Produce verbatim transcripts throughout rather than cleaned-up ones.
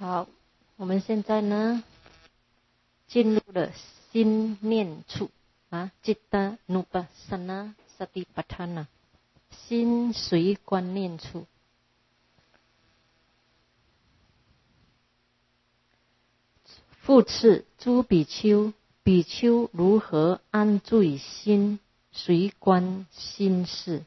好，我们现在呢进入了心念处啊 ，Citta Nupassana Satipatthana 心随观念处。复次，诸比丘，比丘如何安住于心，随观心事？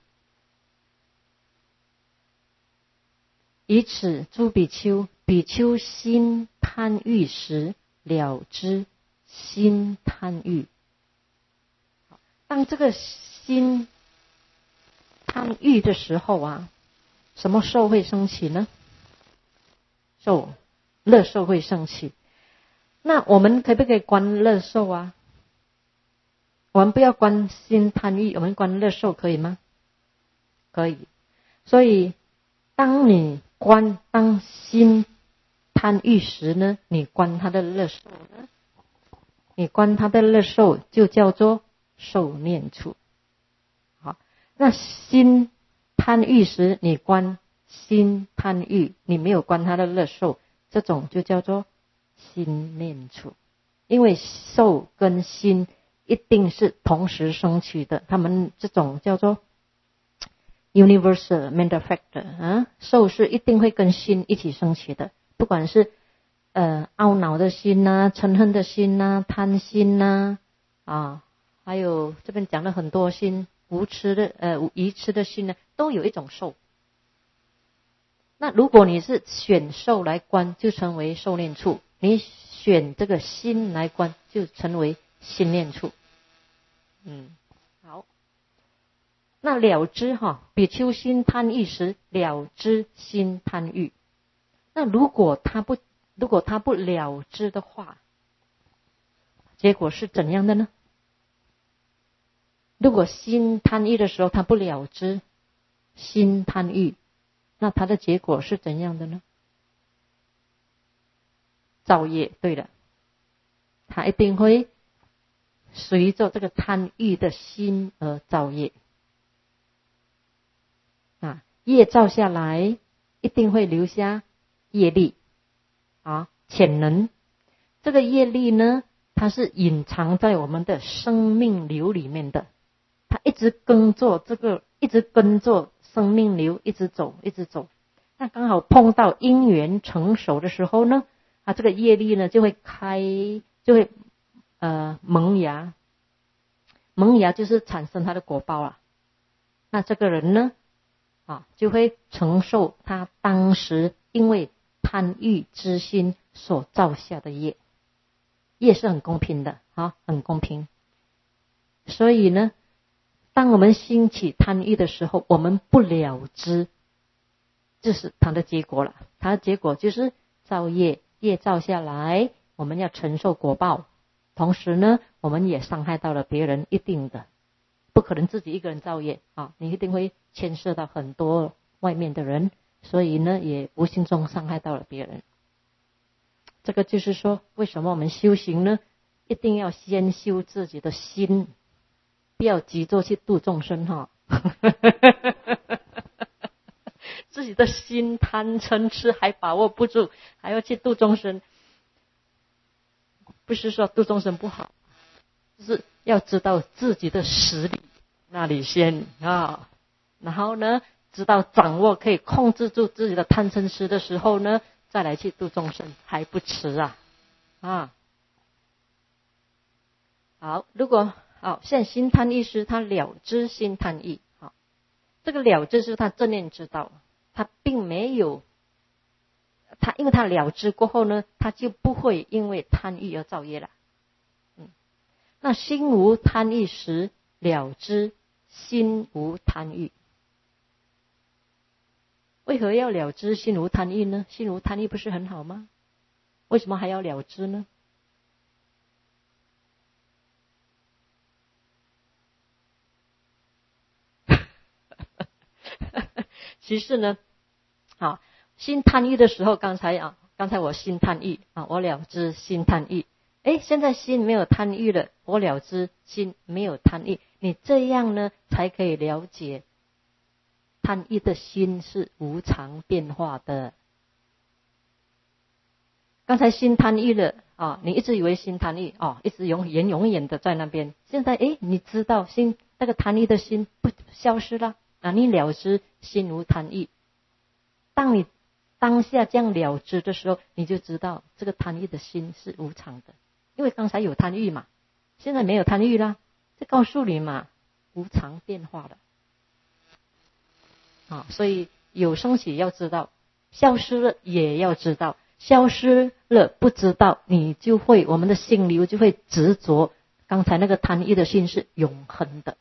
以此，诸比丘，比丘心贪欲时，了知心贪欲。当这个心贪欲的时候啊，什么受会升起呢？受，乐受会升起。那我们可不可以观乐受啊？我们不要观心贪欲，我们观乐受可以吗？可以。所以，当你观当心贪欲时呢，你观它的乐受呢，你观它的乐受就叫做受念处。好，那心贪欲时，你观心贪欲，你没有观它的乐受，这种就叫做心念处。因为受跟心一定是同时升起的，他们这种叫做 universal mental factor 啊，受是一定会跟心一起升起的，不管是呃懊恼的心呐、啊、嗔恨的心呐、啊、贪心呐 啊, 啊，还有这边讲了很多心，无痴的呃愚痴的心呢，都有一种受。那如果你是选受来观，就成为受念处；你选这个心来观，就成为心念处。嗯，好。那了知哈，比丘心贪欲时，了知心贪欲。那如果他不，如果他不了知的话，结果是怎样的呢？如果心贪欲的时候，他不了知心贪欲，那他的结果是怎样的呢？造业。对了，他一定会随着这个贪欲的心而造业。啊，业造下来，一定会留下业力啊，潜能。这个业力呢，它是隐藏在我们的生命流里面的，它一直跟着这个，一直跟着生命流，一直走，一直走。那刚好碰到因缘成熟的时候呢，啊，这个业力呢就会开，就会呃萌芽，萌芽就是产生它的果报啊。那这个人呢？啊，就会承受他当时因为贪欲之心所造下的业，业是很公平的啊，很公平。所以呢，当我们兴起贪欲的时候，我们不了知，这是它的结果了。它的结果就是造业，业造下来，我们要承受果报。同时呢，我们也伤害到了别人，一定的。不可能自己一个人造业啊，你一定会牵涉到很多外面的人，所以呢，也无形中伤害到了别人。这个就是说，为什么我们修行呢？一定要先修自己的心，不要急着去度众生哈。自己的心贪嗔痴还把握不住，还要去度众生，不是说度众生不好，就是要知道自己的实力那里先啊，然后呢，知道掌握可以控制住自己的贪嗔痴的时候呢，再来去度众生还不迟啊啊！好，如果好，现在心贪欲时，他了知心贪欲，好，这个了知是他正念知道，他并没有，他因为他了知过后呢，他就不会因为贪欲而造业了。那心无贪欲时，了知心无贪欲。为何要了知心无贪欲呢？心无贪欲不是很好吗？为什么还要了知呢？其实呢，啊，心贪欲的时候，刚才啊，刚才我心贪欲啊，我了知心贪欲。哎，现在心没有贪欲了，我了知心没有贪欲，你这样呢，才可以了解贪欲的心是无常变化的。 刚才心贪欲了啊，你一直以为心贪欲哦，一直永远永远的在那边。现在诶，你知道心那个贪欲的心不消失了啊，你了知心无贪欲。当你当下这样了知的时候，你就知道这个贪欲的心是无常的，因为刚才有贪欲嘛，现在没有贪欲啦，就告诉你嘛，无常变化了啊，所以有升起要知道，消失了也要知道，消失了不知道，你就会我们的心流就会执着，刚才那个贪欲的心是永恒的，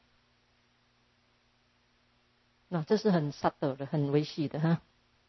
那这是很subtle的，很微细的哈。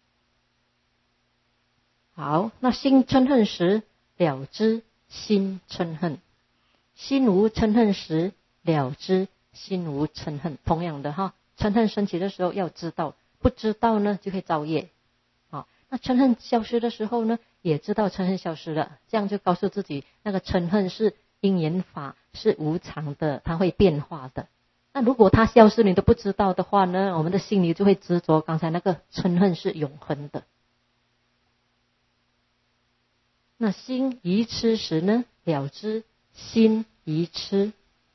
好，那心嗔恨时了知心嗔恨，心无嗔恨时了知心无嗔恨。同样的哈，嗔恨升起的时候要知道，不知道呢就会造业。好，那嗔恨消失的时候呢，也知道嗔恨消失了，这样就告诉自己，那个嗔恨是因缘法，是无常的，它会变化的。那如果它消失你都不知道的话呢，我们的心里就会执着刚才那个嗔恨是永恒的。那心愚痴时呢，了知心愚痴。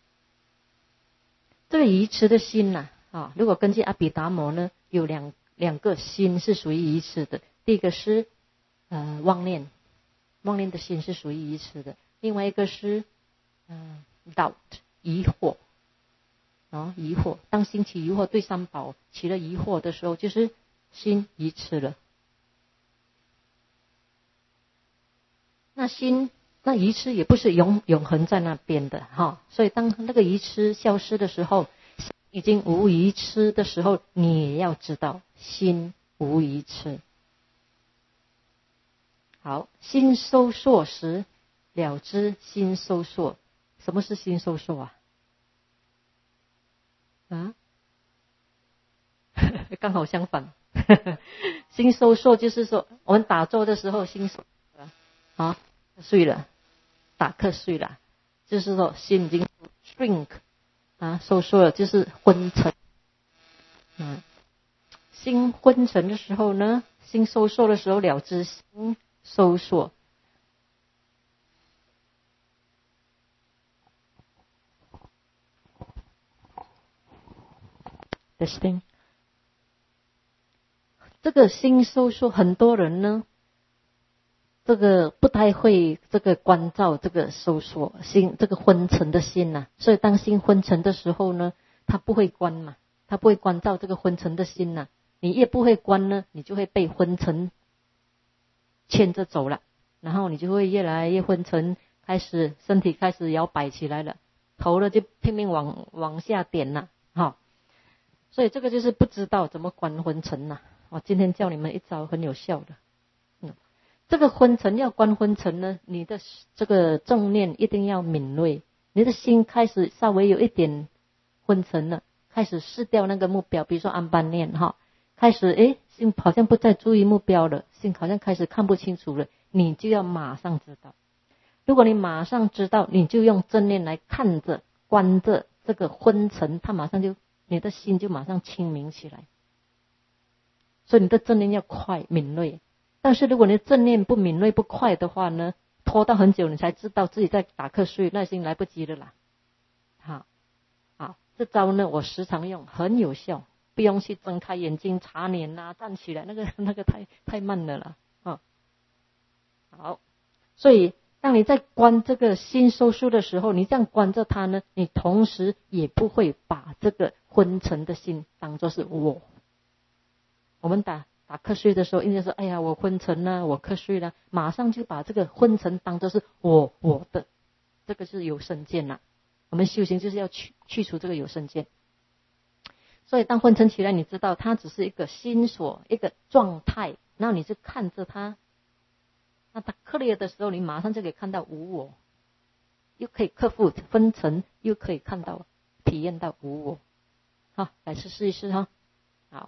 这个愚痴的心呐、啊，啊，如果根据阿毗达摩呢，有两两个心是属于愚痴的。第一个是呃妄念，妄念的心是属于愚痴的。另外一个是嗯、呃、doubt 疑惑，啊疑惑。当心起疑惑，对三宝起了疑惑的时候，就是心愚痴了。那心那愚痴也不是永永恒在那边的哈，所以当那个愚痴消失的时候，已经无愚痴的时候，你也要知道心无愚痴。好，心收缩时了知心收缩。什么是心收缩啊？啊？刚好相反。心收缩就是说，我们打坐的时候心收啊，睡了，打瞌睡了，就是说心已经 shrink 啊，收缩了，就是昏沉。嗯，心昏沉的时候呢，心收缩的时候了知心收缩。Testing， 这个心收缩，很多人呢，这个不太会这个关照这个收缩心，这个昏沉的心呐、啊，所以当心昏沉的时候呢，他不会关嘛，他不会关照这个昏沉的心呐、啊。你越不会关呢，你就会被昏沉牵着走了，然后你就会越来越昏沉，开始身体开始摇摆起来了，头呢就拼命往往下点了，哈。所以这个就是不知道怎么关昏沉呐、啊。我今天教你们一招很有效的。嗯，这个昏沉要关昏沉呢，你的这个正念一定要敏锐，你的心开始稍微有一点昏沉了，开始失掉那个目标，比如说安般念哈，开始诶心好像不再注意目标了，心好像开始看不清楚了，你就要马上知道。如果你马上知道，你就用正念来看着观着这个昏沉，它马上就你的心就马上清明起来。所以你的正念要快敏锐，但是如果你的正念不敏锐不快的话呢，拖到很久你才知道自己在打瞌睡，那已经来不及了啦。好，好，这招呢我时常用，很有效，不用去睁开眼睛擦脸啊，站起来，那个那个太太慢了啦。哦，好，所以当你在观这个心收缩的时候，你这样观着它呢，你同时也不会把这个昏沉的心当作是我。我们打打瞌睡的时候，应该说，哎呀，我昏沉了，我瞌睡了，马上就把这个昏沉当作是我我的，这个是有身见了。我们修行就是要去去除这个有身见。所以当昏沉起来，你知道它只是一个心所一个状态，然后你就看着它。那它 clear 的时候，你马上就可以看到无我，又可以克服昏沉，又可以看到体验到无我。好，来试试一试哈。好。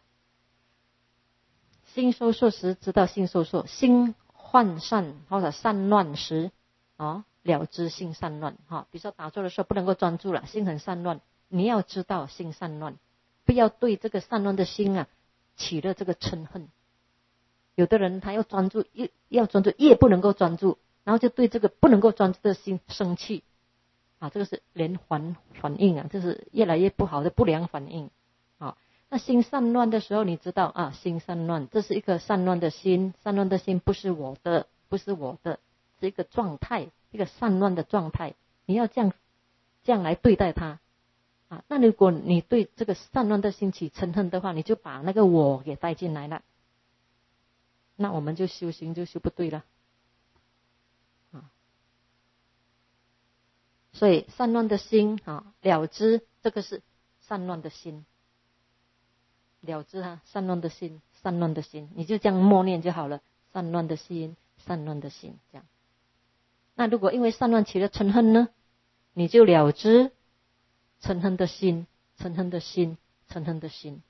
心收缩时知道心收缩，心涣散或者散乱时啊，了知心散乱哈。比如说打坐的时候不能够专注了，心很散乱，你要知道心散乱，不要对这个散乱的心啊起了这个嗔恨。 有的人他要专注，越要专注越不能够专注，然后就对这个不能够专注的心生气啊，这个是连环反应啊，这是越来越不好的不良反应啊。那心散乱的时候，你知道啊，心散乱，这是一个散乱的心，散乱的心不是我的，不是我的，是一个状态，一个散乱的状态，你要这样这样来对待它啊。那如果你对这个散乱的心起嗔恨的话，你就把那个我给带进来了，那我们就修行就修不对了啊。所以散乱的心啊，了知这个是散乱的心，了知啊，散乱的心，散乱的心，你就这样默念就好了，散乱的心，散乱的心，这样。那如果因为散乱起了嗔恨呢，你就了知嗔恨的心，嗔恨的心，嗔恨的心。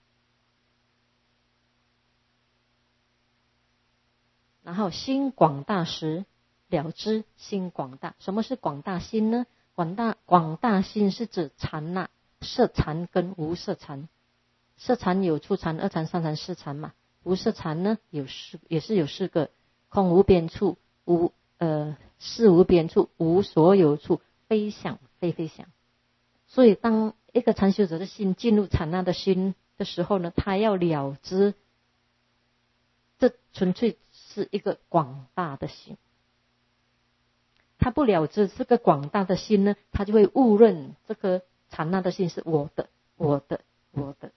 然后心广大时，了知心广大。什么是广大心呢？广大广大心是指禅呐、啊，色禅跟无色禅。色禅有初禅、二禅、三禅、四禅嘛。无色禅呢有四，也是有四个：空无边处，无呃事无边处，无所有处，非想非非想。所以当一个禅修者的心进入禅那的心的时候呢，他要了知，这纯粹是一个广大的心。他不了知这个广大的心呢，他就会误认这个禅那的心是我的，我的，我的。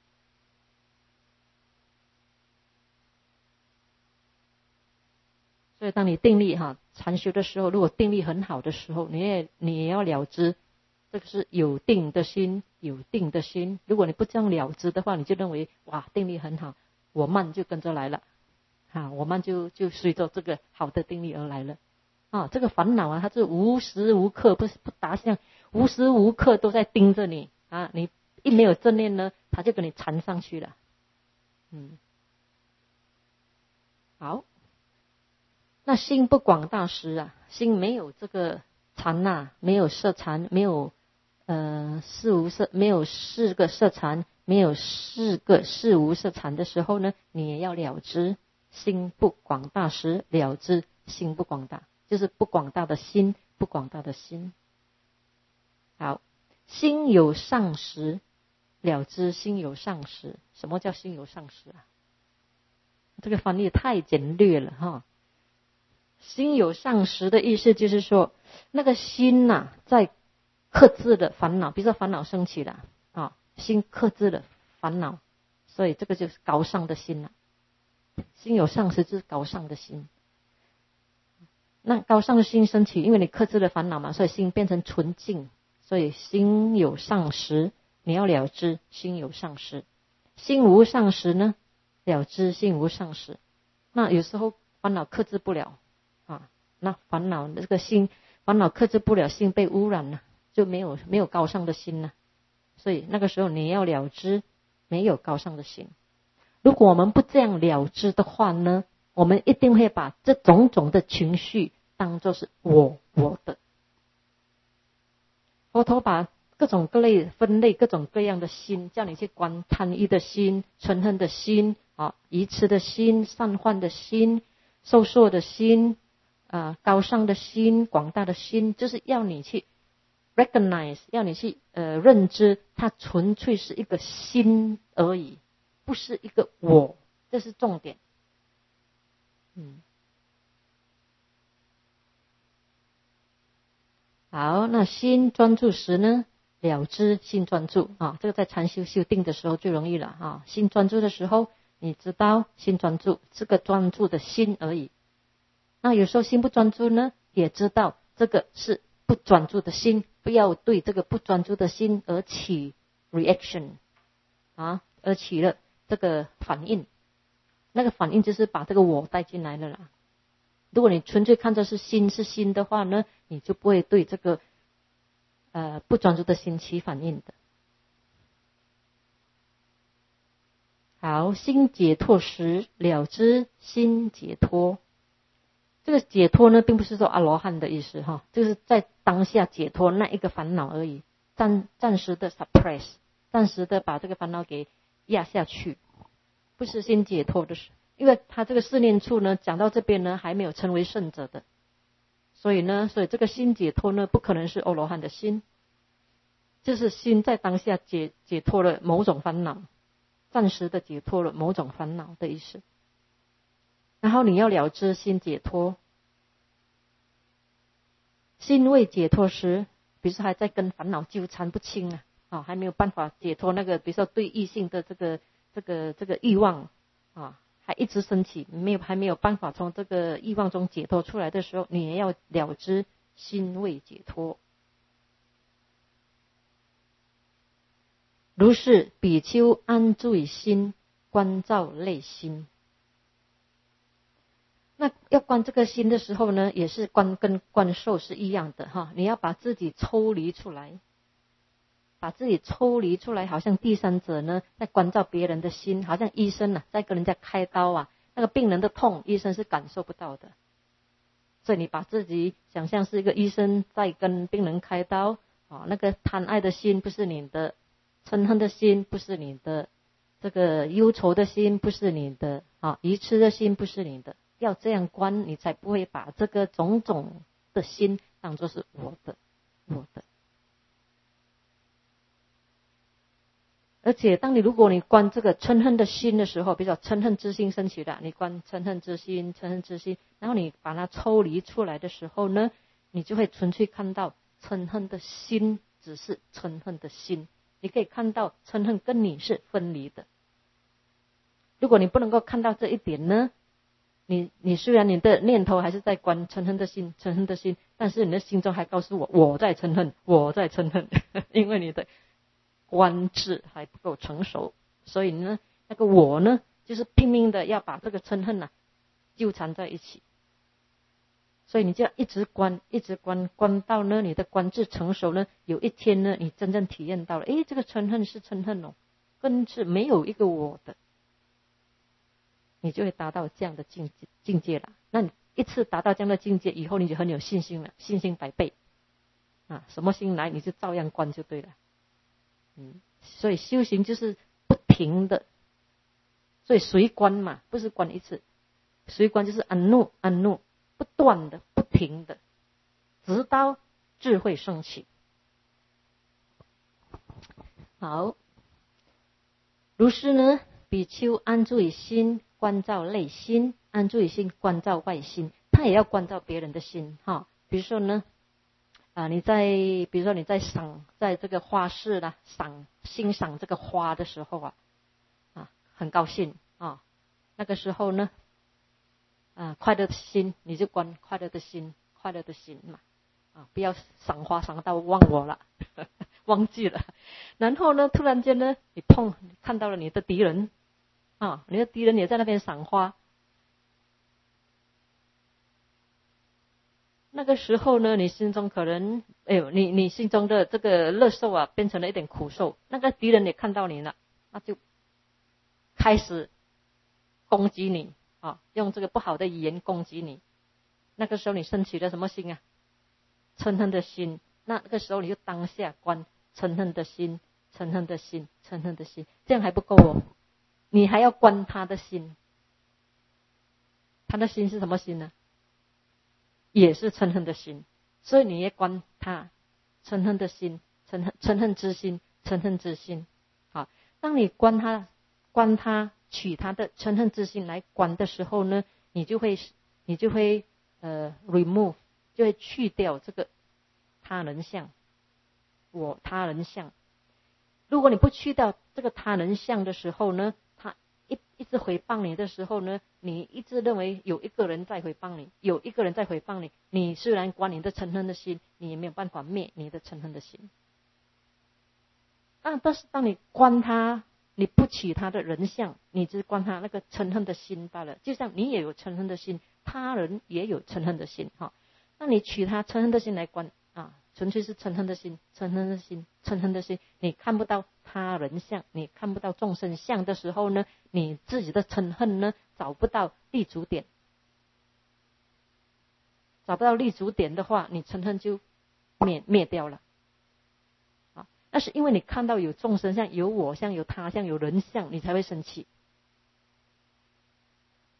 所以当你定力哈禅修的时候，如果定力很好的时候，你也你也要了知，这个是有定的心，有定的心。如果你不这样了知的话，你就认为哇定力很好，我慢就跟着来了，啊，我慢就就随着这个好的定力而来了。啊，这个烦恼啊，它是无时无刻不是不达相，无时无刻都在盯着你啊！你一没有正念呢，它就给你缠上去了。嗯，好。那心不广大时啊，心没有这个禅呐，没有色禅，没有呃四无色，没有四个色禅，没有四个四无色禅的时候呢，你也要了知心不广大时，了知心不广大，就是不广大的心，不广大的心。好，心有上时，了知心有上时。什么叫心有上时啊？这个翻译太简略了哈。心有上时的意思就是说，那个心呐、啊，在克制的烦恼，比如说烦恼升起了啊，心克制了烦恼，所以这个就是高尚的心了、啊。心有上时就是高尚的心。那高尚的心升起，因为你克制了烦恼嘛，所以心变成纯净。所以心有上时，你要了知心有上时。心无上时呢，了知心无上时。那有时候烦恼克制不了啊，那烦恼这个心烦恼克制不了，心被污染了，就没有没有高尚的心了。所以那个时候你要了知没有高尚的心。如果我们不这样了知的话呢，我们一定会把这种种的情绪当作是我我的。佛陀把各种各类分类各种各样的心，叫你去观贪欲的心、嗔恨的心、啊愚痴的心、散幻的心、受受的心、啊高尚的心、广大的心，就是要你去 recognize， 要你去呃认知，它纯粹是一个心而已，不是一个我，这是重点。嗯。好，那心专注时呢，了知心专注啊，这个在禅修修定的时候最容易了啊。心专注的时候，你知道心专注，这个专注的心而已。那有时候心不专注呢，也知道这个是不专注的心，不要对这个不专注的心而起 reaction 啊，而起了这个反应。那个反应就是把这个我带进来了啦。如果你纯粹看着是心是心的话呢，你就不会对这个呃不专注的心起反应的。好，心解脱时，了知心解脱。这个解脱呢，并不是说阿罗汉的意思哈，就是在当下解脱那一个烦恼而已，暂暂时的 suppress， 暂时的把这个烦恼给压下去，不是心解脱的时因为他这个四念处呢，讲到这边呢，还没有成为圣者的，所以呢，所以这个心解脱呢，不可能是阿罗汉的心，就是心在当下解解脱了某种烦恼，暂时的解脱了某种烦恼的意思。然后你要了知心解脱，心未解脱时，比如说还在跟烦恼纠缠不清啊，啊，还没有办法解脱那个，比如说对异性的这个这个这个欲望啊，还一直升起，没有还没有办法从这个欲望中解脱出来的时候，你也要了知心未解脱。如是比丘安住于心，观照内心。那要观这个心的时候呢，也是观跟观受是一样的哈，你要把自己抽离出来，把自己抽离出来，好像第三者呢在关照别人的心，好像医生啊在跟人家开刀啊，那个病人的痛，医生是感受不到的。所以你把自己想象是一个医生在跟病人开刀啊，那个贪爱的心不是你的，嗔恨的心不是你的，这个忧愁的心不是你的啊，愚痴的心不是你的。要这样观，你才不会把这个种种的心当作是我的，我的。而且当你如果你观这个嗔恨的心的时候，比如说嗔恨之心升起的，你观嗔恨之心，嗔恨之心，然后你把它抽离出来的时候呢，你就会纯粹看到嗔恨的心只是嗔恨的心，你可以看到嗔恨跟你是分离的。如果你不能够看到这一点呢，你你虽然你的念头还是在观嗔恨的心，嗔恨的心，但是你的心中还告诉我我在嗔恨，我在嗔恨，因为你的观智还不够成熟，所以呢，那个我呢，就是拼命的要把这个嗔恨啊纠缠在一起，所以你就要一直观，一直观，观到呢你的观智成熟呢，有一天呢，你真正体验到了，诶，这个嗔恨是嗔恨哦，根是没有一个我的。你就会达到这样的境界境界了。那你一次达到这样的境界以后，你就很有信心了，信心百倍啊！什么心来，你就照样观就对了。嗯，所以修行就是不停的，所以随观嘛，不是观一次，随观就是安怒安怒，不断的不停的，直到智慧升起。好，如是呢，比丘安住于心，观照内心，安住于心，观照外心，他也要观照别人的心哈。比如说呢，啊，你在比如说你在赏，在这个花市啦，赏欣赏这个花的时候啊，啊，很高兴啊，那个时候呢，啊，快乐的心，你就观快乐的心，快乐的心嘛，啊，不要赏花赏到忘我了，忘记了。然后呢，突然间呢，你碰看到了你的敌人。啊，你的敌人也在那边赏花，那个时候呢，你心中可能，哎呦，你你心中的这个乐受啊，变成了一点苦受。那个敌人也看到你了，那就开始攻击你啊，用这个不好的语言攻击你。那个时候你升起了什么心啊？嗔恨的心。那个时候你就当下观嗔恨的心，嗔恨的心，嗔恨的心，这样还不够哦。你还要观他的心，他的心是什么心呢？也是嗔恨的心，所以你也观他嗔恨的心，嗔恨嗔恨之心，嗔恨之心。好，当你观他观他取他的嗔恨之心来观的时候呢，你就会你就会呃 remove， 就会去掉这个他人相，我他人相。如果你不去掉这个他人相的时候呢，一一直诽谤你的时候呢，你一直认为有一个人在诽谤你，有一个人在诽谤你，你虽然观你的嗔恨的心，你也没有办法灭你的嗔恨的心。但但是当你观他，你不取他的人相，你只观他那个嗔恨的心罢了。就像你也有嗔恨的心，他人也有嗔恨的心哈。那你取他嗔恨的心来观啊，纯粹是嗔恨的心，嗔恨的心，嗔恨的心，你看不到他人相，你看不到众生相的时候呢，你自己的嗔恨呢找不到立足点，找不到立足点的话，你嗔恨就灭灭掉了。啊，那是因为你看到有众生相、有我相、有他相、有人相，你才会生气。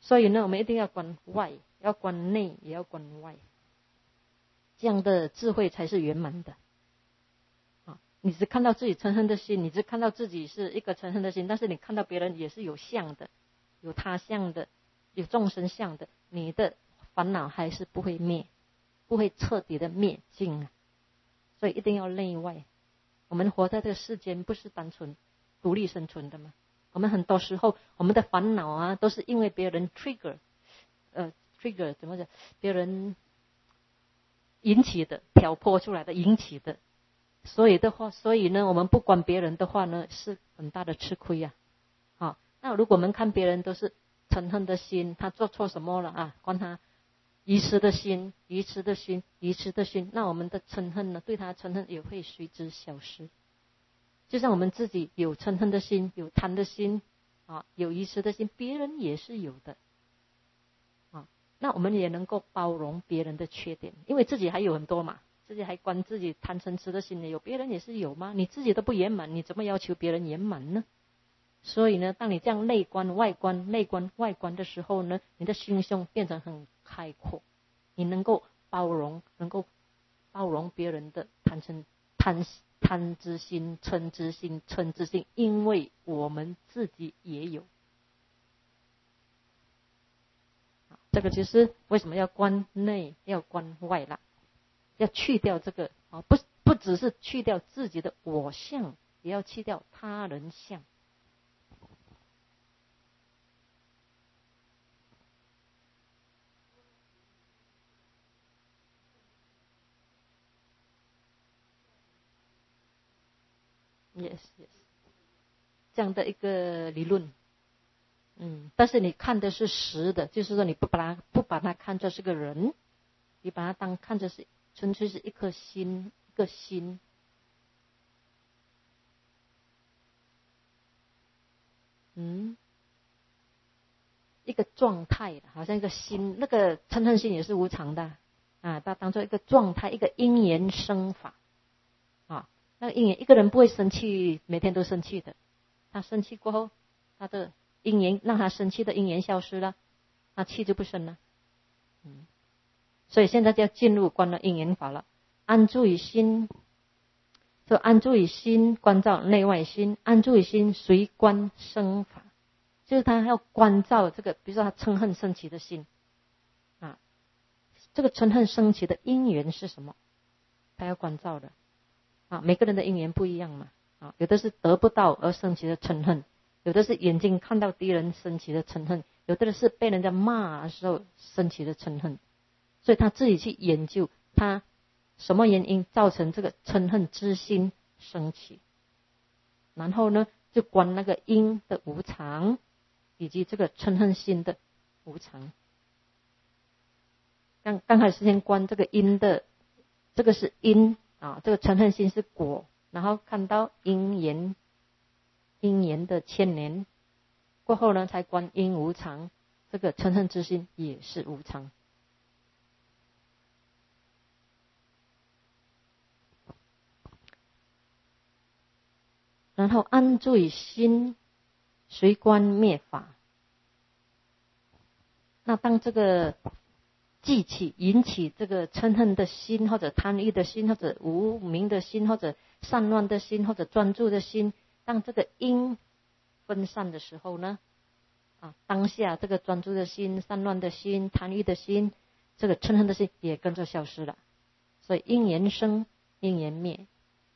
所以呢，我们一定要观外，要观内，也要观外，这样的智慧才是圆满的。啊，你只看到自己嗔恨的心，你只看到自己是一个嗔恨的心，但是你看到别人也是有相的，有他相的，有众生相的，你的烦恼还是不会灭，不会彻底的灭尽啊。所以一定要内外。我们活在这个世间，不是单纯独立生存的吗？我们很多时候，我们的烦恼啊，都是因为别人 trigger， 呃 trigger 怎么讲？别人引起的，挑拨出来的，引起的。所以的话，所以呢，我们不管别人的话呢，是很大的吃亏呀、啊。好，那如果我们看别人都是嗔恨的心，他做错什么了啊？关他愚痴的心，愚痴的心，愚痴的心，那我们的嗔恨呢，对他嗔恨也会随之消失。就像我们自己有嗔恨的心，有贪的心，啊，有愚痴的心，别人也是有的，啊，那我们也能够包容别人的缺点，因为自己还有很多嘛，自己还关自己贪嗔痴的心也有，别人也是有吗？你自己都不圆满，你怎么要求别人圆满呢？所以呢，当你这样内观外观、内观外观的时候呢，你的心胸变成很开阔，你能够包容，能够包容别人的贪嗔贪贪之心、嗔之心、嗔之心，因为我们自己也有。这个就是为什么要观内，要观外啦，要去掉这个啊，不不只是去掉自己的我相，也要去掉他人相。Yes, yes， 这样的一个理论，嗯，但是你看的是实的，就是说你不把它不把它看作是个人，你把它当看作是纯粹是一颗心，一个心。嗯，一个状态，好像一个心，那个嗔恨心也是无常的啊，它当做一个状态，一个因缘生法啊。那个因缘，一个人不会生气，每天都生气的。他生气过后，他的因缘让他生气的因缘消失了，他气就不生了。嗯，所以现在就要进入观了因缘法了，安住于心，就安住于心，关照内外心，安住于心，随观生法。就是他要关照这个，比如说他嗔恨升起的心啊，这个嗔恨升起的因缘是什么？他要关照的啊。每个人的因缘不一样嘛啊，有的是得不到而升起的嗔恨，有的是眼睛看到敌人升起的嗔恨，有的是被人家骂的时候升起的嗔恨。所以他自己去研究，他什么原因造成这个嗔恨之心升起，然后呢，就观那个因的无常。以及这个嗔恨心的无常。刚刚开始先观这个因的，这个是因啊，这个嗔恨心是果，然后看到因缘，因缘的牵连，过后呢才观因无常，这个嗔恨之心也是无常。然后安住于心，随观灭法。那当这个激起引起这个嗔恨的心，或者贪欲的心，或者无明的心，或者散乱的心，或者专注的心，当这个因分散的时候呢，啊，当下这个专注的心、散乱的心、贪欲的心，这个嗔恨的心也跟着消失了。所以因缘生，因缘灭。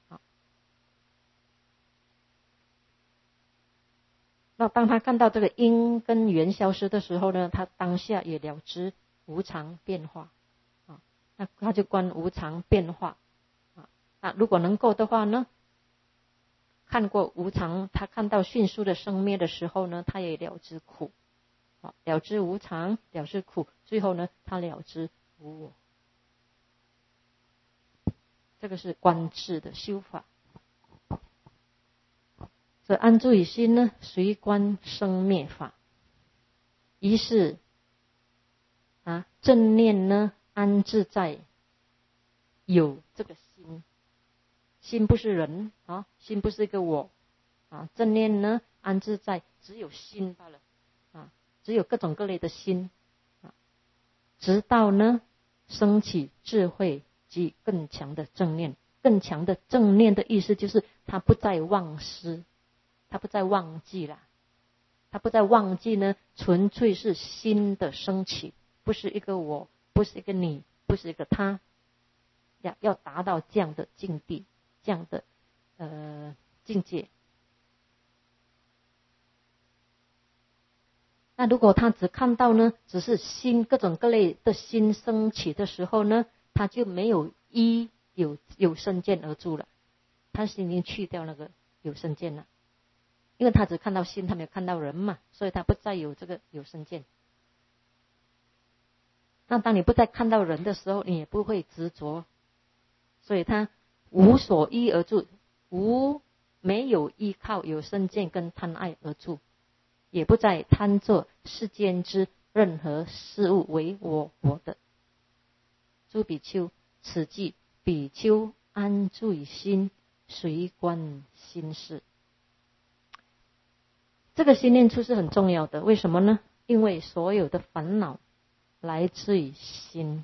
那当他看到这个因跟缘消失的时候呢，他当下也了知无常变化啊，那他就观无常变化啊。那如果能够的话呢，看过无常，他看到迅速的生灭的时候呢，他也了知苦啊，了知无常，了知苦，最后呢，他了知无我。这个是观智的修法。所以安住于心呢，随观生灭法。一是啊，正念呢安置在有这个心，心不是人啊，心不是一个我啊，正念呢安置在只有心罢了啊， 只有各种各类的心，直到呢升起智慧及更强的正念。更强的正念的意思就是他不再忘失，他不再忘记了，他不再忘记呢，纯粹是心的升起，不是一个我，不是一个你，不是一个他，要要达到这样的境地，这样的呃境界。那如果他只看到呢，只是心各种各类的心升起的时候呢，他就没有依有有生见而住了，他是已经去掉那个有生见了，因为他只看到心，他没有看到人嘛，所以他不再有这个有生见。那当你不再看到人的时候，你也不会执着，所以他无所依而住，无没有依靠有生见跟贪爱而住，也不再贪作世间之任何事物为我我的。诸比丘，此即比丘安住于心，随观心事。这个心念处是很重要的，为什么呢？因为所有的烦恼来自于心，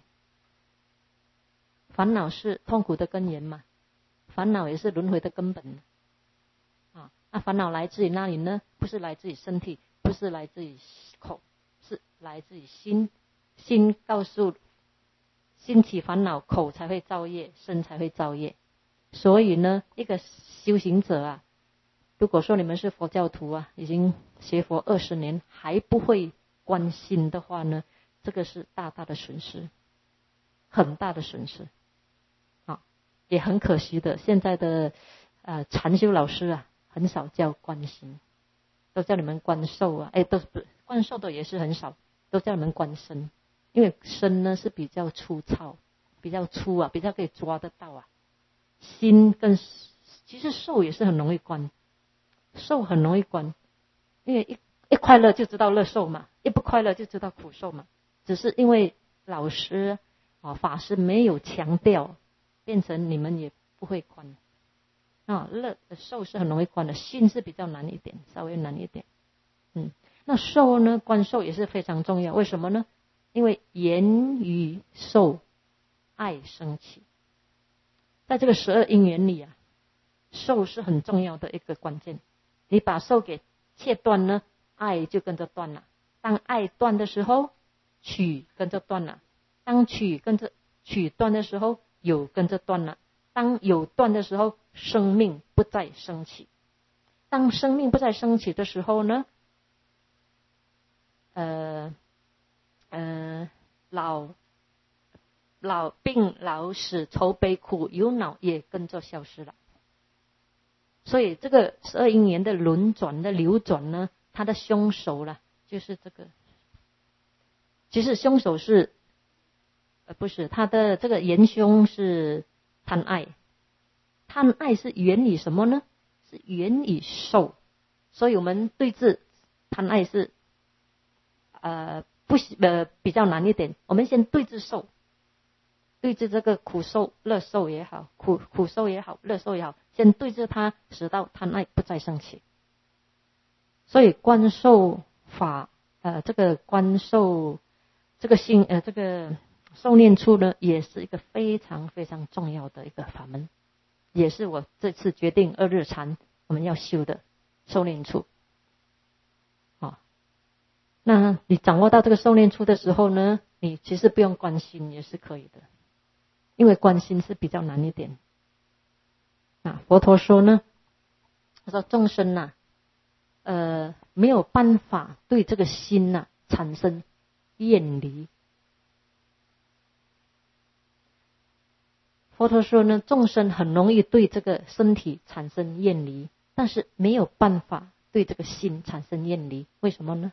烦恼是痛苦的根源嘛，烦恼也是轮回的根本啊。那烦恼来自于哪里呢？不是来自于身体，不是来自于口，是来自于心。心告诉心起烦恼，口才会造业，身才会造业。所以呢，一个修行者啊，如果说你们是佛教徒啊，已经学佛二十年还不会观心的话呢，这个是大大的损失，很大的损失啊，也很可惜的。现在的呃禅修老师啊，很少教观心，都叫你们观受啊，哎，都不观受的也是很少，都叫你们观身。因为身呢是比较粗糙，比较粗啊，比较可以抓得到啊。心跟其实受也是很容易观，受很容易观，因为一一快乐就知道乐受嘛，一不快乐就知道苦受嘛。只是因为老师啊法师没有强调，变成你们也不会观啊。乐受是很容易观的，心是比较难一点，稍微难一点。嗯，那受呢，观受也是非常重要。为什么呢？因为言语受爱生起，在这个十二因缘里啊，受是很重要的一个关键。你把受给切断呢，爱就跟着断了。当爱断的时候，取跟着断了；当取跟着取断的时候，有跟着断了；当有断的时候，生命不再升起。当生命不再升起的时候呢，呃。呃，老老病老死愁悲苦忧恼也跟着消失了。所以这个十二因缘的轮转的流转呢，它的凶手了，就是这个。其实凶手是，呃，不是它的这个元凶是贪爱，贪爱是源于什么呢？是源于受。所以我们对治贪爱是，呃。不呃比较难一点，我们先对治受，对治这个苦受、乐受也好，苦苦受也好，乐受也好，先对治它，直到贪爱不再升起。所以观受法，呃，这个观受这个心，呃，这个受念处呢，也是一个非常非常重要的一个法门，也是我这次决定二日禅我们要修的受念处。那你掌握到这个受念处的时候呢，你其实不用观心也是可以的，因为观心是比较难一点。啊，佛陀说呢，他说众生呐、啊，呃，没有办法对这个心呐、啊、产生厌离。佛陀说呢，众生很容易对这个身体产生厌离，但是没有办法对这个心产生厌离，为什么呢？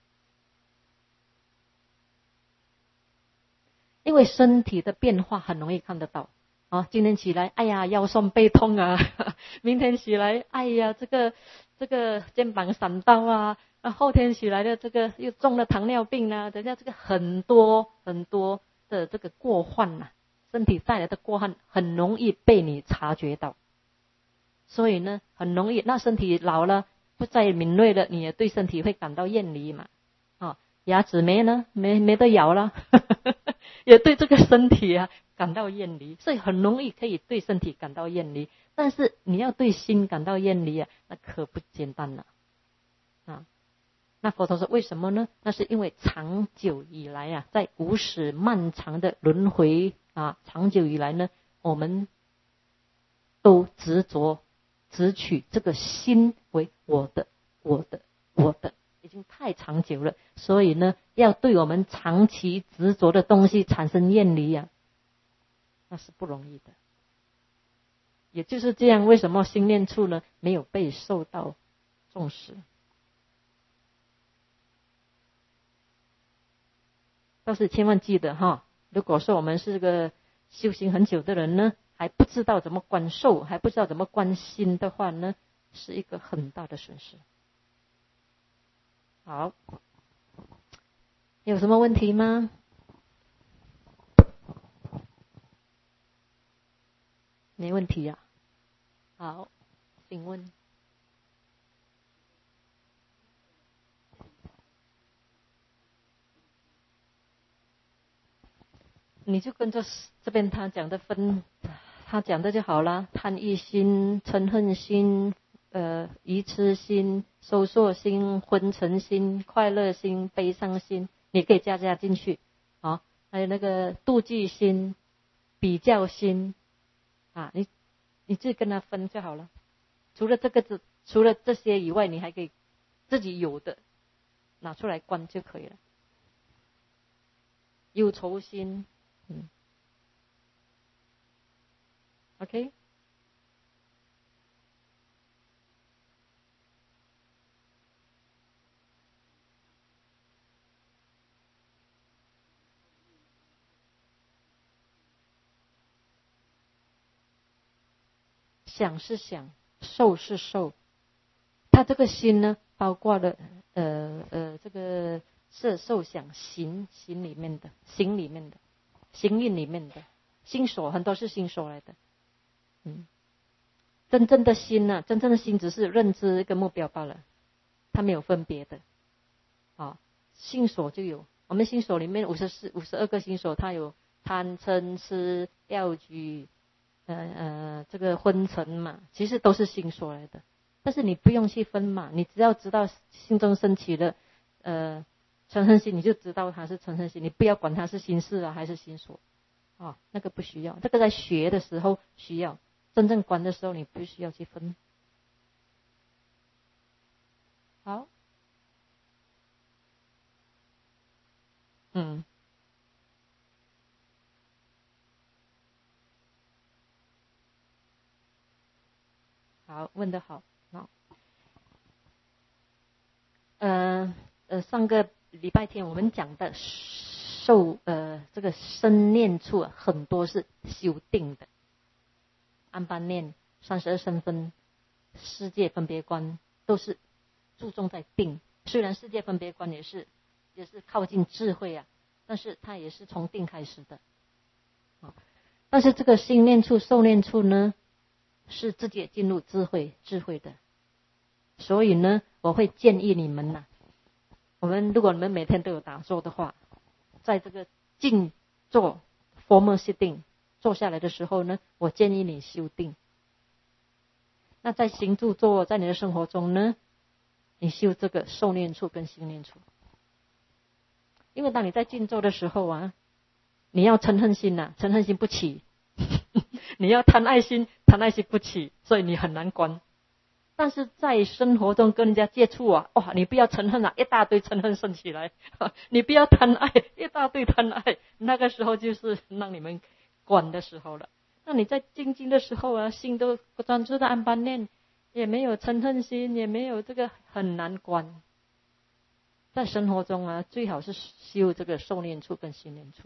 因为身体的变化很容易看得到啊，今天起来，哎呀腰酸背痛啊，明天起来，哎呀这个这个肩膀闪到啊，啊后天起来的这个又中了糖尿病啊，等下这个很多很多的这个过患呐、啊，身体带来的过患很容易被你察觉到，所以呢很容易，那身体老了不再敏锐了，你也对身体会感到厌离嘛，啊， 牙齿没了，没没得咬了，也对这个身体啊感到厌离，所以很容易可以对身体感到厌离。但是你要对心感到厌离啊，那可不简单了啊。那佛陀说为什么呢？那是因为长久以来啊，在无始漫长的轮回啊，长久以来呢，我们都执着执取这个心为我的我的我的，已经太长久了，所以呢要对我们长期执着的东西产生厌离啊，那是不容易的。也就是这样，为什么心念处呢没有被受到重视？但是千万记得哈，如果说我们是个修行很久的人呢，还不知道怎么观受，还不知道怎么观心的话呢，是一个很大的损失。好，有什么问题吗？没问题呀、啊。好，请问。你就跟着这边他讲的分，他讲的就好了。贪欲心、嗔恨心、呃愚痴心、收缩心、昏沉心、快乐心、悲伤心，你可以加加进去啊。还有那个妒忌心、比较心啊，你你自己跟他分就好了。除了这个字，除了这些以外，你还可以自己有的拿出来观就可以了。忧愁心。嗯 ，OK， 想是想，受是受，它这个心呢，包括了呃呃这个色受想行行里面的行里面的行印里面的心所，很多是心所来的。嗯，真正的心呢、啊，真正的心只是认知一个目标罢了，它没有分别的。啊，心所就有，我们心所里面五十四、五十二个心所，它有贪嗔痴掉举，呃呃这个昏沉嘛，其实都是心所来的。但是你不用去分嘛，你只要知道心中升起的呃嗔恨心，你就知道它是嗔恨心，你不要管它是心事啊还是心所啊，那个不需要，这个在学的时候需要，真正观的时候你不需要去分。好，嗯，好，问得好，好。呃呃，上个礼拜天我们讲的受呃这个身念处啊，很多是修定的，安般念、三十二身分、世界分别观都是注重在定。虽然世界分别观也是也是靠近智慧啊，但是它也是从定开始的啊。但是这个心念处、受念处呢，是直接进入智慧智慧的。所以呢，我会建议你们呐、啊，我们如果你们每天都有打坐的话，在这个静坐 formal sitting 坐下来的时候呢，我建议你修定。那在行住坐，在你的生活中呢，你修这个受念处跟心念处。因为当你在静坐的时候啊，你要嗔恨心呐、啊，嗔恨心不起；你要贪爱心，贪爱心不起，所以你很难观。但是在生活中跟人家接触啊，哇，你不要嗔恨啊，一大堆嗔恨升起来；你不要贪爱，一大堆贪爱，那个时候就是让你们观的时候了。那你在静静的时候啊，心都专注在安般念，也没有嗔恨心，也没有这个，很难观。在生活中啊，最好是修这个受念处跟心念处。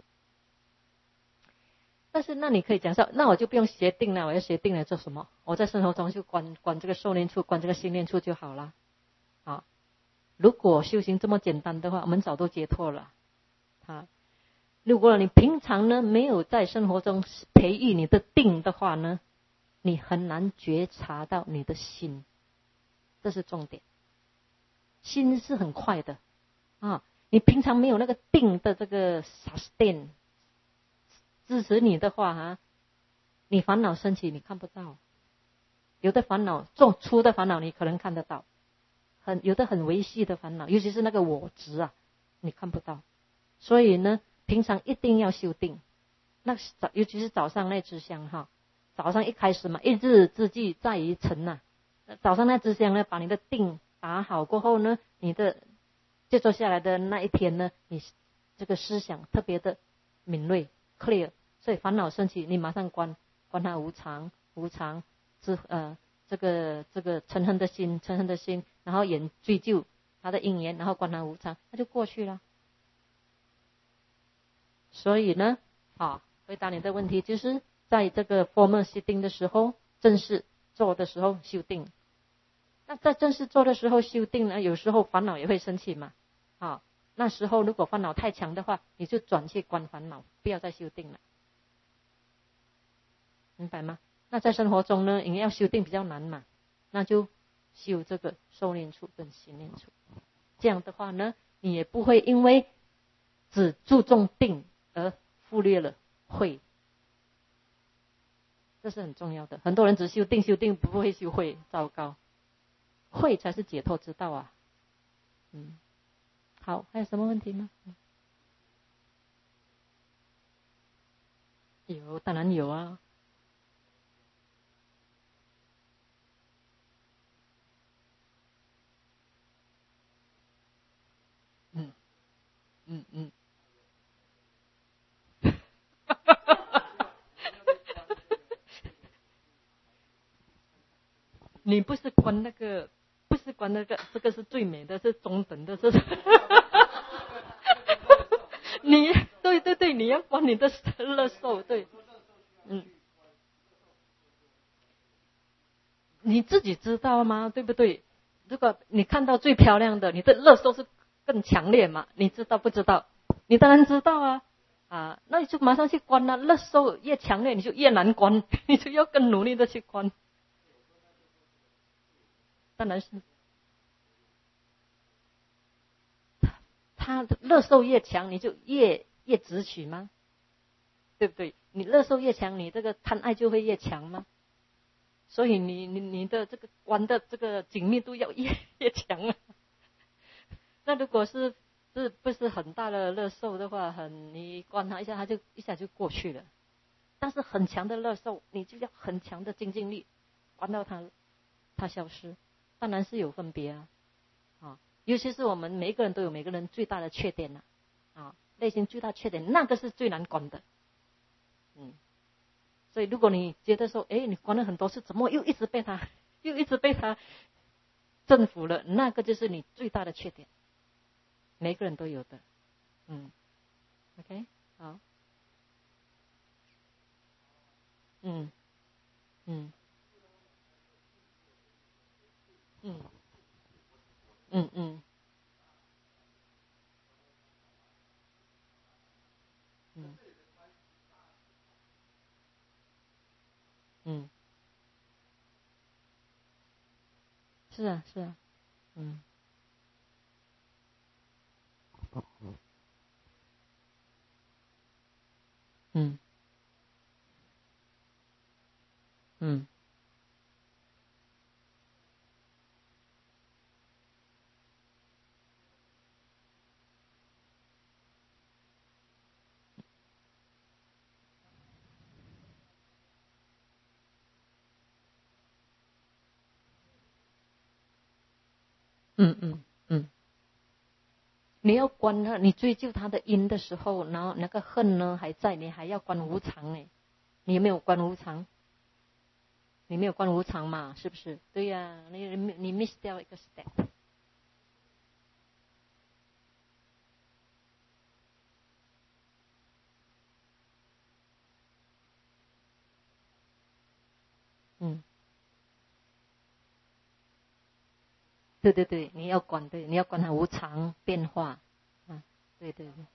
但是那你可以讲说，那我就不用学定了，我要学定了做什么？我在生活中就观观这个受念处，观这个心念处就好了。啊，如果修行这么简单的话，我们早都解脱了。啊，如果你平常呢没有在生活中培育你的定的话呢，你很难觉察到你的心，这是重点。心是很快的啊， 你平常没有那个定的这个 sustain 支持你的话哈，你烦恼升起你看不到，有的烦恼重粗的烦恼你可能看得到，很有的很微细的烦恼，尤其是那个我执啊，你看不到。所以呢，平常一定要修定。那早尤其是早上那支香哈，早上一开始嘛，一日之计在于晨呐、啊。早上那支香呢，把你的定打好过后呢，你的接着下来的那一天呢，你这个思想特别的敏锐 clear， 所以烦恼升起，你马上观观它无常无常之呃这个这个嗔恨的心嗔恨的心，然后也追究它的因缘，然后观它无常，它就过去了。所以呢，好，回答你的问题，就是在这个 formal sitting 的时候，正式做的时候修定。那在正式做的时候修定呢，有时候烦恼也会升起嘛，啊，那时候如果烦恼太强的话，你就转去观烦恼，不要再修定了，明白吗？那在生活中呢，因为要修定比较难嘛，那就修这个受念处跟行念处。这样的话呢，你也不会因为只注重定而忽略了慧，这是很重要的。很多人只修定修定，不会修慧，糟糕。慧才是解脱之道啊。嗯，好，还有什么问题吗？有，当然有啊。嗯嗯嗯。你不是观那个，不是观那个，这个是最美的，是中等的，是。你对对对，你要观你的乐受，对，嗯，你自己知道吗？对不对？如果你看到最漂亮的，你的乐受是更强烈嘛？你知道不知道？你当然知道啊，啊，那你就马上去观啊，乐受越强烈，你就越难观，你就要更努力的去观。当然是，他乐受越强，你就越越直取吗？对不对？你乐受越强，你这个贪爱就会越强吗？所以你你你的这个观的这个紧密度要越越强啊。那如果是是不是很大的乐受的话，很你观它一下，它就一下就过去了。但是很强的乐受，你就要很强的精进力，观到它它消失，当然是有分别啊。啊，尤其是我们每一个人都有每个人最大的缺点呐、啊，啊，内心最大缺点，那个是最难观的。嗯，所以如果你觉得说，哎，你观了很多次，怎么又一直被他，又一直被他征服了，那个就是你最大的缺点，每个人都有的。嗯 ，OK， 好，嗯嗯嗯嗯嗯嗯嗯，是啊是啊，嗯嗯嗯嗯嗯嗯，你要观他，你追究他的因的时候，然后那个恨呢还在，你还要观无常哎，你有没有观无常？你没有观无常嘛，是不是？对呀、啊，你你 miss 掉一个 step。嗯，对对对，你要管，对，你要管它无常变化。啊，对对对。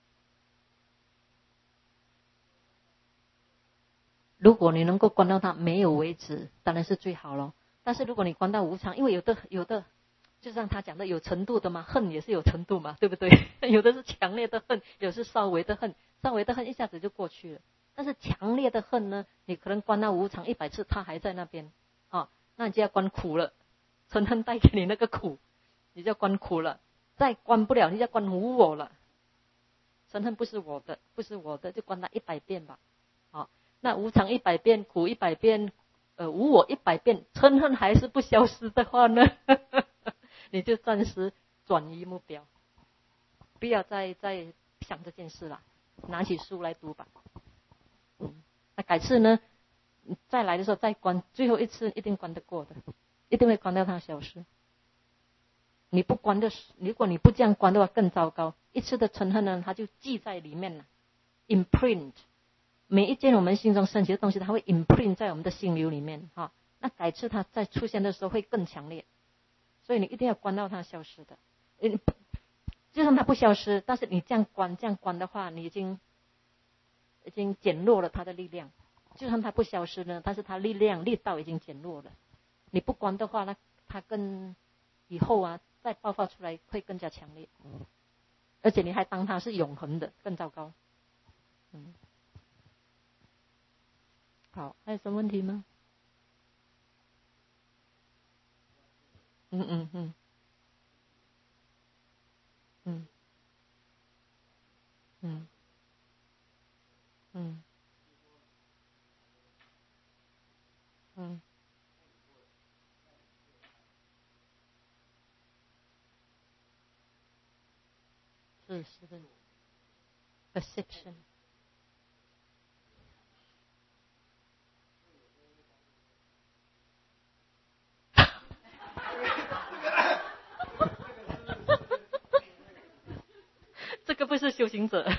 如果你能够观到它没有为止，当然是最好咯。但是如果你观到无常，因为有的有的就像他讲的有程度的嘛，恨也是有程度嘛，对不对？有的是强烈的恨，有的是稍微的恨，稍微的恨一下子就过去了。但是强烈的恨呢，你可能关到无常一百次，他还在那边啊，那你就要关苦了。嗔恨带给你那个苦，你就要关苦了。再关不了，你就要关无我了。嗔恨不是我的，不是我的，就关它一百遍吧。好，那无常一百遍，苦一百遍，呃，无我一百遍，嗔恨还是不消失的话呢，你就暂时转移目标，不要再再想这件事了，拿起书来读吧。嗯，那改次呢，再来的时候再关，最后一次一定关得过的，一定会关到它消失。你不关的，如果你不这样关的话，更糟糕。一次的嗔恨呢，它就记在里面了 ，imprint。每一件我们心中升起的东西，它会 imprint 在我们的心流里面哈。那改次它再出现的时候会更强烈，所以你一定要关到它消失的。嗯，就算它不消失，但是你这样关这样关的话，你已经已经减弱了它的力量。就算它不消失呢，但是它力量力道已经减弱了。你不关的话呢，它更以后啊再爆发出来会更加强烈，而且你还当它是永恒的，更糟糕。嗯，好，还有什么问题吗？嗯嗯嗯嗯嗯嗯嗯，是是的 ，perception。这个不是修行者，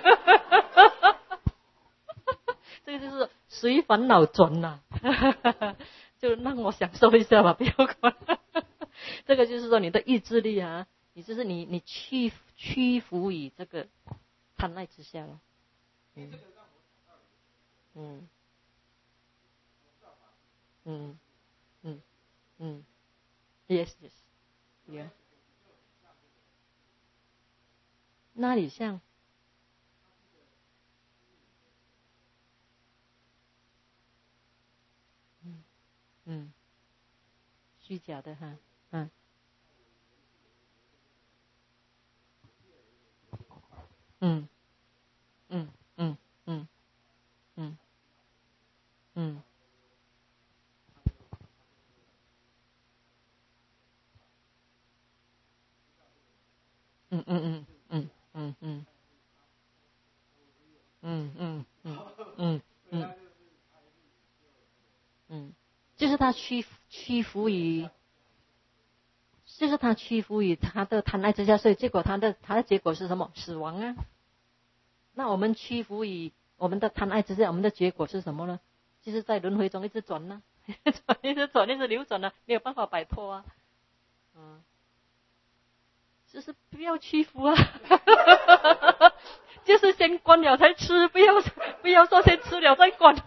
这个就是随烦恼转呐、啊，就让我享受一下吧，不要管。这个就是说你的意志力啊，你就是你你屈屈服于这个贪爱之下了。嗯嗯嗯嗯嗯 ，yes yes yeah， 哪里像？嗯嗯，虚假的哈，嗯嗯嗯嗯嗯嗯嗯嗯嗯嗯嗯嗯嗯嗯嗯嗯嗯嗯，就是他屈屈服于，就是他屈服于他的贪爱之下，所以结果他的他的结果是什么？死亡啊！那我们屈服于我们的贪爱之下，我们的结果是什么呢？就是在轮回中一直转呢、啊，转一直转，一直流转呢、啊，没有办法摆脱啊。嗯，就是不要屈服啊，就是先关了才吃，不要不要说先吃了再关。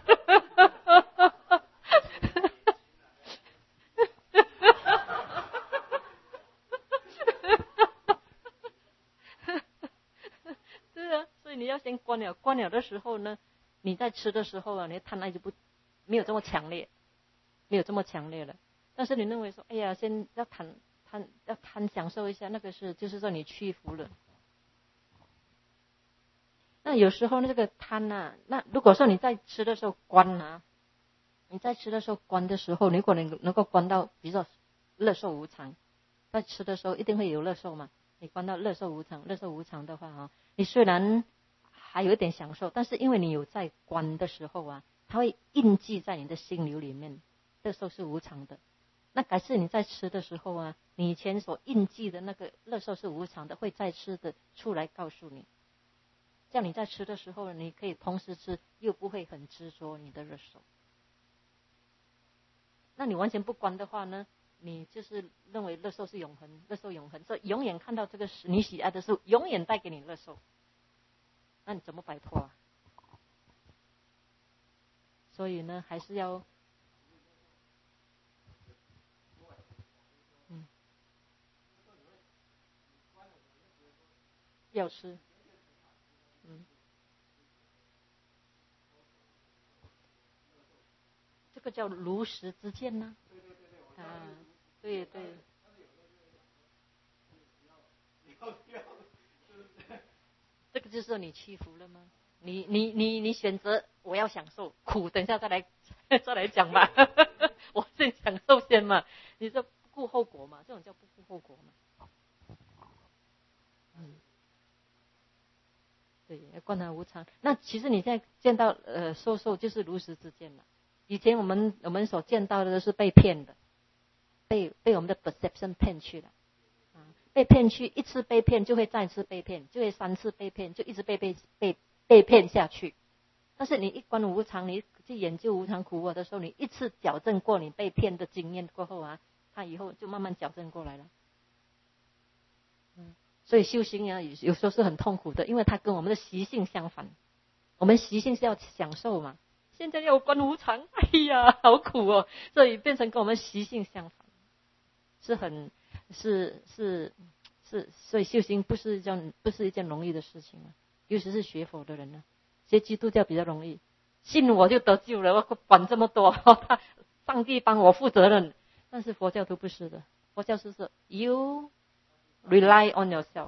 对啊，所以你要先关了，关了的时候呢，你在吃的时候啊，你的贪爱就不没有这么强烈，没有这么强烈了。但是你认为说，哎呀，先要贪贪要贪享受一下，那个是就是说你屈服了。那有时候那个贪啊，那如果说你在吃的时候关啊，你在吃的时候关的时候，如果你能够关到，比如说乐受无常，在吃的时候一定会有乐受嘛。你关到乐受无常，乐受无常的话啊，你虽然还有一点享受，但是因为你有在关的时候啊，它会印记在你的心流里面，乐受是无常的。那改次你在吃的时候啊，你以前所印记的那个乐受是无常的，会再次的出来告诉你。这样你在吃的时候，你可以同时吃，又不会很执着你的乐受。那你完全不关的话呢，你就是认为乐受是永恒，乐受永恒，所以永远看到这个你喜爱的事，永远带给你乐受。那你怎么摆脱啊？所以呢，还是要，嗯要吃。嗯，这个叫如实之见呢、啊。啊，对对。这个就是说你屈服了吗？你你你你选择我要享受苦，等一下再来再来讲吧。我先享受先嘛，你这不顾后果嘛，这种叫不顾后果嘛。嗯，对，观察无常。那其实你现在见到呃瘦瘦就是如实之见了。以前我们我们所见到的都是被骗的，被被我们的 perception 骗去了。被骗去一次被骗，就会再次被骗，就会三次被骗，就一直被被被被骗下去。但是你一观无常，你去研究无常苦我的时候，你一次矫正过你被骗的经验过后啊，他以后就慢慢矫正过来了。嗯，所以修行啊，有时候是很痛苦的，因为它跟我们的习性相反。我们习性是要享受嘛，现在要观无常，哎呀，好苦哦，所以变成跟我们习性相反，是很。是是是，所以修行不是一件不是一件容易的事情啊，尤其是学佛的人呢、啊，学基督教比较容易，信我就得救了，我管这么多，他上帝帮我负责任。但是佛教都不是的，佛教是说 you rely on yourself，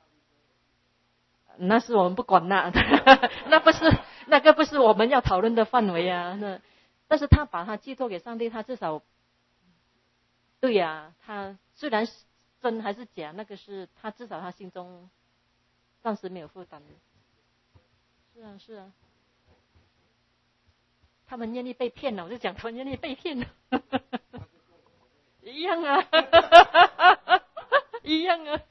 那是我们不管那，那不是那个不是我们要讨论的范围啊。那但是他把他寄托给上帝，他至少。对呀、啊，他虽然真还是假，那个是他至少他心中暂时没有负担。是啊是啊，他们愿意被骗了，我就讲他们愿意被骗了，一样啊，一样啊，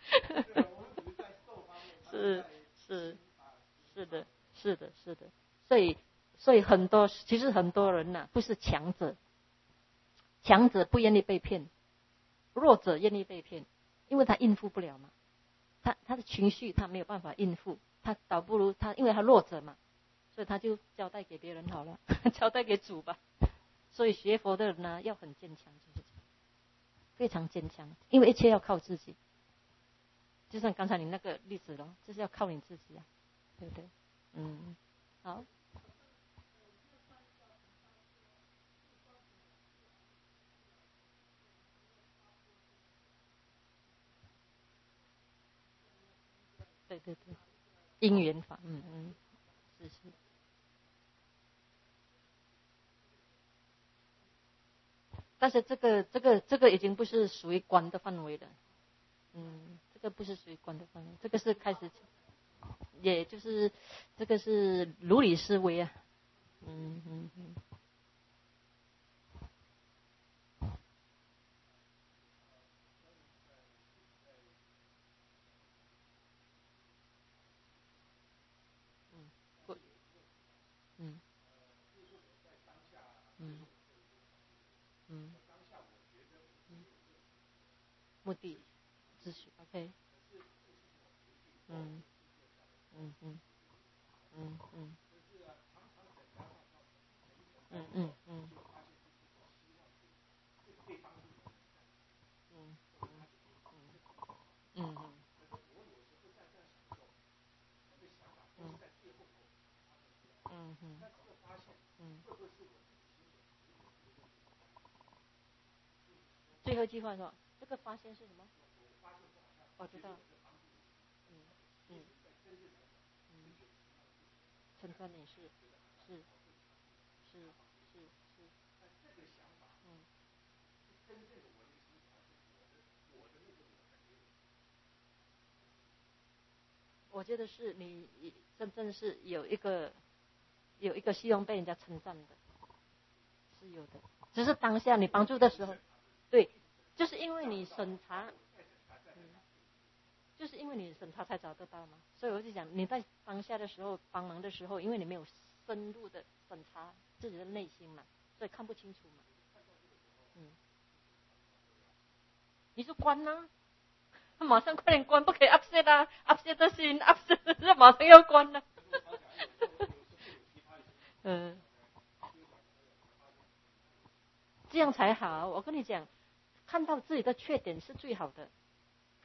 是是是的是的是的，所以所以很多其实很多人呐、啊，不是强者，强者不愿意被骗。弱者愿意被骗，因为他应付不了嘛，他他的情绪他没有办法应付，他倒不如他，因为他弱者嘛，所以他就交代给别人好了，交代给主吧。所以学佛的人呢，要很坚强，就是非常坚强，因为一切要靠自己。就像刚才你那个例子咯，就是要靠你自己啊，对不对？嗯，好。对对对，因缘法，嗯嗯，是是。但是这个这个这个已经不是属于观的范围了，嗯，这个不是属于观的范围，这个是开始，也就是这个是如理思维啊，嗯嗯嗯。嗯，不，嗯嗯嗯嗯，目的秩序 ，OK，嗯嗯嗯嗯嗯嗯嗯嗯嗯嗯嗯嗯嗯嗯嗯，最后一句话说，这个发现是什么？我知道，嗯嗯嗯，称赞你是是是是是，嗯。我觉得是你真正是有一个有一个希望被人家称赞的，是有的。只是当下你帮助的时候，对，就是因为你审查，嗯，就是因为你审查才找得到嘛。所以我就讲，你在当下的时候帮忙的时候，因为你没有深入的审查自己的内心嘛，所以看不清楚嘛。嗯，你就关啦、啊，马上快点关，不可以 upset 啊 ，upset 的心 upset， 马上要关了、啊。嗯。这样才好。我跟你讲，看到自己的缺点是最好的，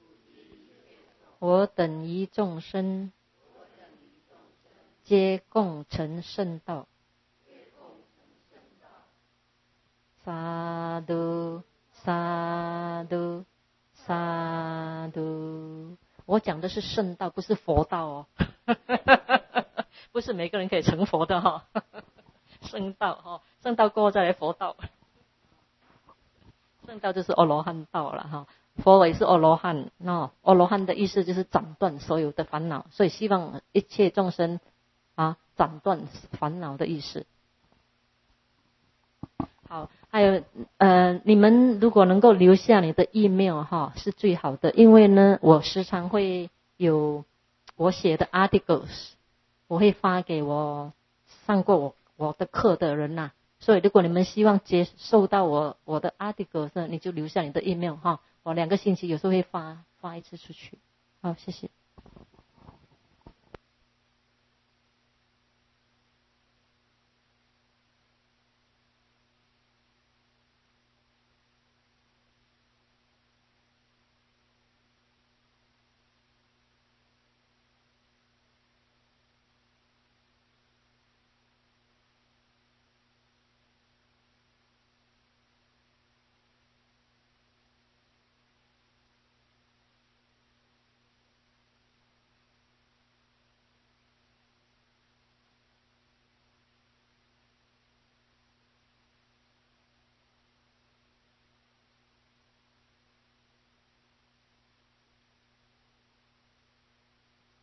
我等一众生，皆共成圣道。萨嘟萨嘟萨嘟。我讲的是圣道，不是佛道哦。不是每个人可以成佛的哈、哦。圣道哈，圣道过后再来佛道。圣道就是阿罗汉道了哈，佛也是阿罗汉。那阿罗汉的意思就是斩断所有的烦恼，所以希望一切众生啊斩断烦恼的意思。好，还有呃，你们如果能够留下你的 email 哈，是最好的，因为呢，我时常会有我写的 articles， 我会发给我上过我我的课的人呐、啊。所以如果你们希望接受到我我的 articles， 你就留下你的 email 哈，我两个星期有时候会发发一次出去。好，谢谢。